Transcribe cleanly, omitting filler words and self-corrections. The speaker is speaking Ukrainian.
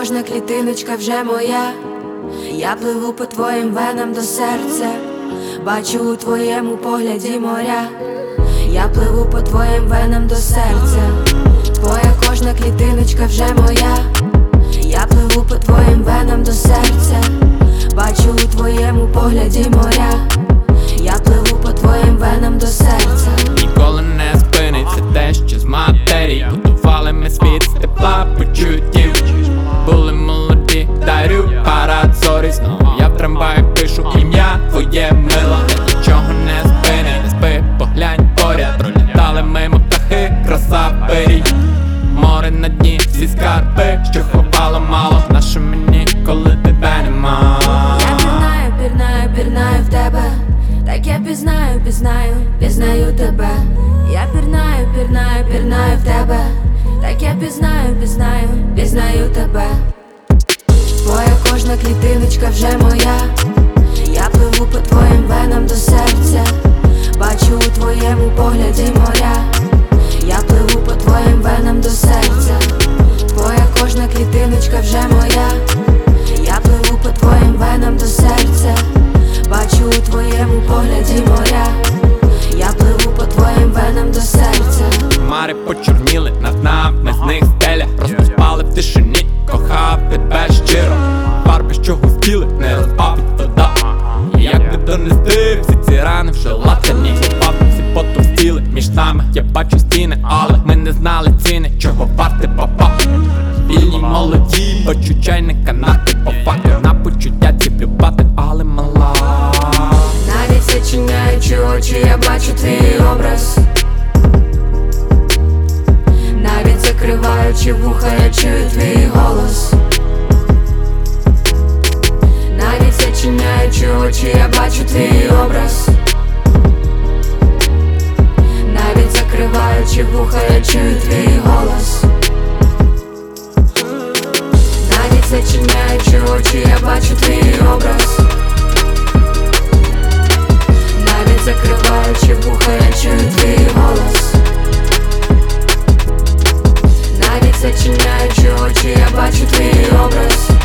кожна клітиночка вже моя. Я пливу по твоїм венам до серця, бачу у твоєму погляді моря. Я пливу по твоїм венам до серця, твоя кожна клітиночка вже моя. Я пливу по твоїм венам до серця, бачу у твоєму погляді моря. Я пливу по твоїм венам до серця. Ніколи не спиниться те, що з матерії. Будували ми світ з тепла почуттів. Були молоді, дарю парад зорі. Знову я в трамваї пишу ім'я твоє мило. Нічого не спини, не спи, поглянь поряд. Пролітали мимо птахи, краса пирій. Море на дні, всі скарби, що ховало мало. Наше мені, коли тебе нема. Я пірнаю, пірнаю, пірнаю в тебе. Так я пізнаю, пізнаю, пізнаю тебе. Я пірнаю, пірнаю, пірнаю в тебе. Так я пізнаю, пізнаю, пізнаю тебе. Твоя кожна клітиночка вже моя. Я пливу по твоїм венам до серця, бачу у твоєму погляді моря. Я пливу по твоїм венам до серця, твоя кожна клітиночка вже моя. Я пливу по твоїм венам до серця, бачу у твоєму погляді моря. Я пливу по твоїм венам до серця. Хмари почорніли над нами, з них стеля. Просто спали в тишині, кохав тебе щиро. Фарби, що густіли, не розпав від вода. Як не донести всі ці рани вже латані. Попав, всі потовстіли між нами, я бачу стіни, але ми не знали ціни, чого варти папа. Вільні молоді, бачу чайника нати. По факту на почуття ці плювати, але мала. Навіть зачиняючи очі, я бачу твій образ. Навіть закриваючи вуха, я чую твій голос. Навіть зачиняючи очі, я бачу твій образ. Навіть закриваючи вуха, я чую твій голос. Навіть зачиняючи очі, я бачу твій образ. Навіть закриваючи вуха, я чую твій голос. Навіть зачиняючи очі, я бачу твій образ.